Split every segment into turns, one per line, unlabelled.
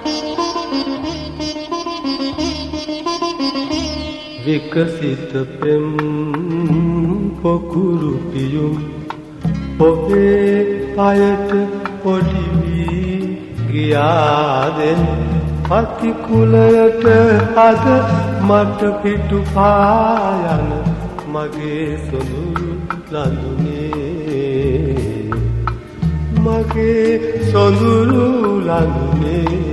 විකසිත පෙම් පොකුරු පියුම් ඔබේ පයට පොඩි වී ගියාදෙන් පතිකුලයට අද මට පිටු පායන මගේ සොඳුරු ලඳුනේ මගේ සොඳුරු ලඳුනේ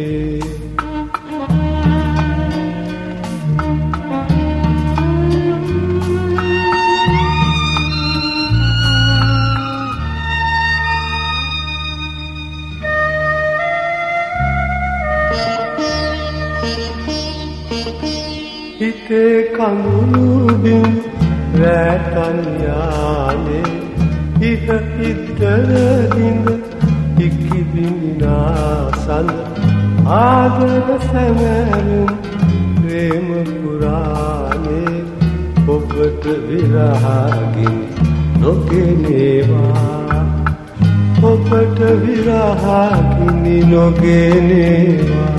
හිතේ කඳුළු බිම් රැතන් යානේ හිත හිතර දින ඉක්කි බින්නාසන් ආදර සැමරුම් ප්‍රේම පුරානේ ඔබට විරහගින් නොගෙනේවා ඔබට විරහගින් නොගෙනේවා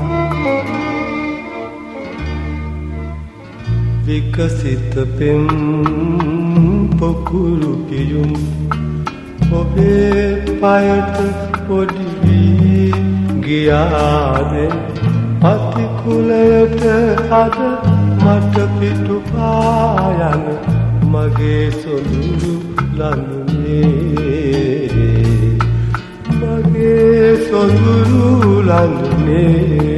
විකසිත පෙම් පොකුරු පියුම් ඔබේ පයට පොඩි වී ගියාදෙන් පතිකුලයට අද මට පිටු පායන මගේ සොඳුරු ලඳුනේ මගේ සොඳුරු ලඳුනේ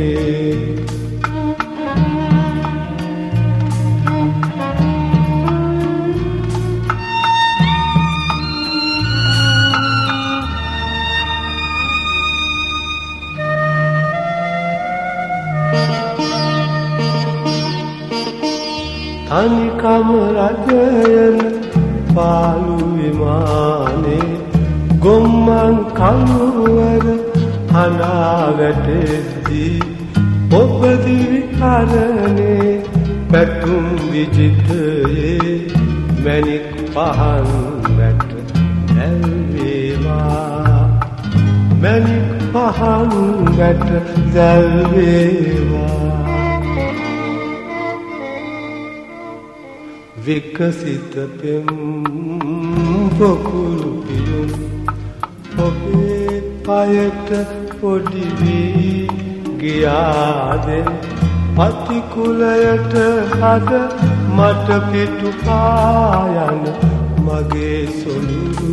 තනිකම රජයන පාළු විමානේ ගොම්මන් කළුවර හඬා වැටෙද්දී ඔබ දිවි කරනේ පැතුම් විජිතයේ මැණික් පහන් වැට දැල්වේවා මැණික් පහන් වැට දැල්වේවා විකසිත පෙම් පොකුරු පියුම් ඔබේ පයට පොඩි වී ගියාදෙන් පතිකුලයට අද මට පිටු පායන මගේ සොඳුරු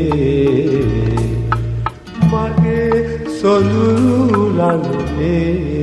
ලඳුනේ මගේ සොඳුරු ලඳුනේ